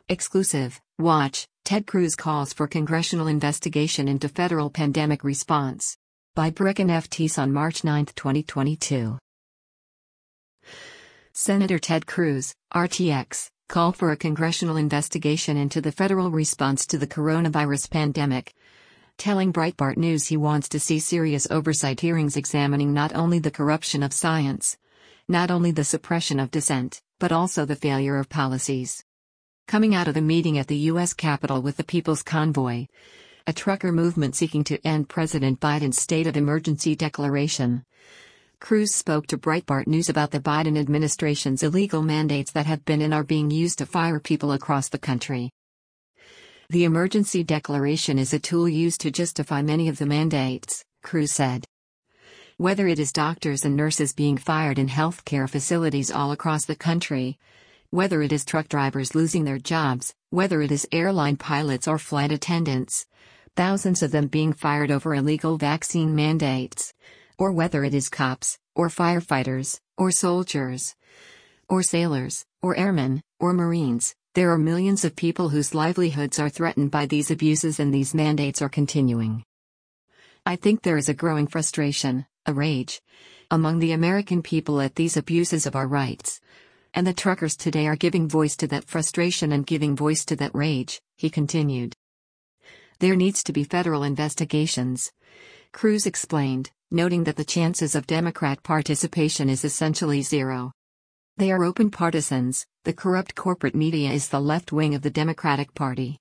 Exclusive, watch, Ted Cruz calls for congressional investigation into federal pandemic response. By Brecken F. Teese on March 9, 2022. Senator Ted Cruz, RTX, called for a congressional investigation into the federal response to the coronavirus pandemic, telling Breitbart News he wants to see serious oversight hearings examining not only the corruption of science, not only the suppression of dissent, but also the failure of policies. Coming out of the meeting at the U.S. Capitol with the People's Convoy, a trucker movement seeking to end President Biden's state of emergency declaration, Cruz spoke to Breitbart News about the Biden administration's illegal mandates that have been and are being used to fire people across the country. The emergency declaration is a tool used to justify many of the mandates, Cruz said. Whether it is doctors and nurses being fired in healthcare facilities all across the country, whether it is truck drivers losing their jobs, whether it is airline pilots or flight attendants, thousands of them being fired over illegal vaccine mandates, or whether it is cops, or firefighters, or soldiers, or sailors, or airmen, or Marines, there are millions of people whose livelihoods are threatened by these abuses, and these mandates are continuing. I think there is a growing frustration, a rage, among the American people at these abuses of our rights. And the truckers today are giving voice to that frustration and giving voice to that rage, he continued. There needs to be federal investigations, Cruz explained, noting that the chances of Democrat participation is essentially zero. They are open partisans, the corrupt corporate media is the left wing of the Democratic Party.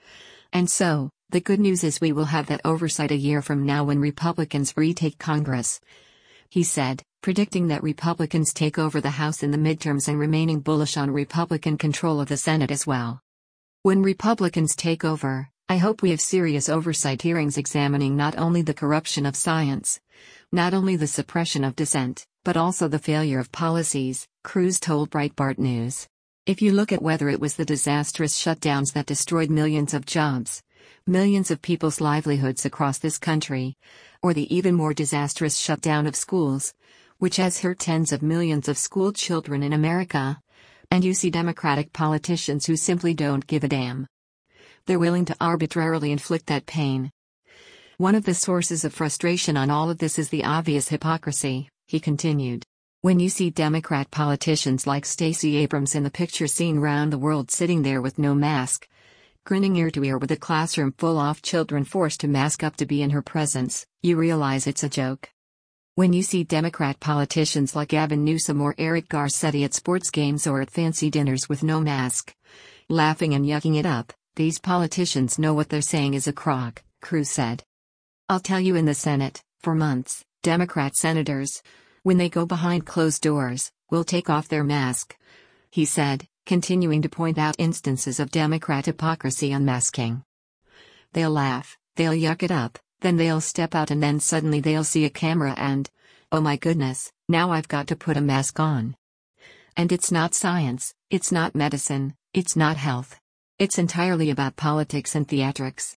And so, the good news is we will have that oversight a year from now when Republicans retake Congress, he said, predicting that Republicans take over the House in the midterms and remaining bullish on Republican control of the Senate as well. When Republicans take over, I hope we have serious oversight hearings examining not only the corruption of science, not only the suppression of dissent, but also the failure of policies, Cruz told Breitbart News. If you look at whether it was the disastrous shutdowns that destroyed millions of jobs, millions of people's livelihoods across this country, or the even more disastrous shutdown of schools, which has hurt tens of millions of school children in America, and you see Democratic politicians who simply don't give a damn. They're willing to arbitrarily inflict that pain. One of the sources of frustration on all of this is the obvious hypocrisy, he continued. When you see Democrat politicians like Stacey Abrams in the picture seen round the world sitting there with no mask, grinning ear to ear with a classroom full of children forced to mask up to be in her presence, you realize it's a joke. When you see Democrat politicians like Gavin Newsom or Eric Garcetti at sports games or at fancy dinners with no mask, laughing and yucking it up, these politicians know what they're saying is a crock, Cruz said. I'll tell you, in the Senate, for months, Democrat senators, when they go behind closed doors, will take off their mask, he said, continuing to point out instances of Democrat hypocrisy unmasking. They'll laugh, they'll yuck it up, then they'll step out and then suddenly they'll see a camera and, oh my goodness, now I've got to put a mask on. And it's not science, it's not medicine, it's not health. It's entirely about politics and theatrics.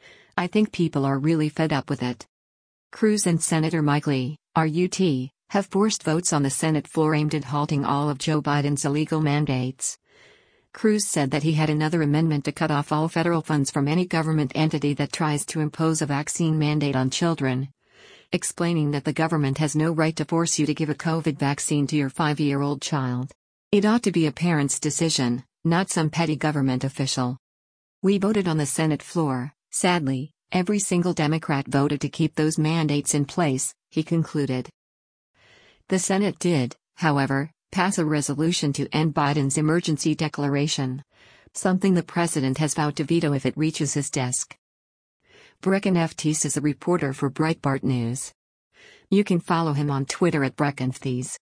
I think people are really fed up with it. Cruz and Senator Mike Lee, RUT, have forced votes on the Senate floor aimed at halting all of Joe Biden's illegal mandates. Cruz said that he had another amendment to cut off all federal funds from any government entity that tries to impose a vaccine mandate on children, explaining that the government has no right to force you to give a COVID vaccine to your 5-year-old child. It ought to be a parent's decision, not some petty government official. We voted on the Senate floor, sadly, every single Democrat voted to keep those mandates in place, he concluded. The Senate did, however, pass a resolution to end Biden's emergency declaration, something the president has vowed to veto if it reaches his desk. Brecken F. Teese is a reporter for Breitbart News. You can follow him on Twitter at Brecken F. Teese.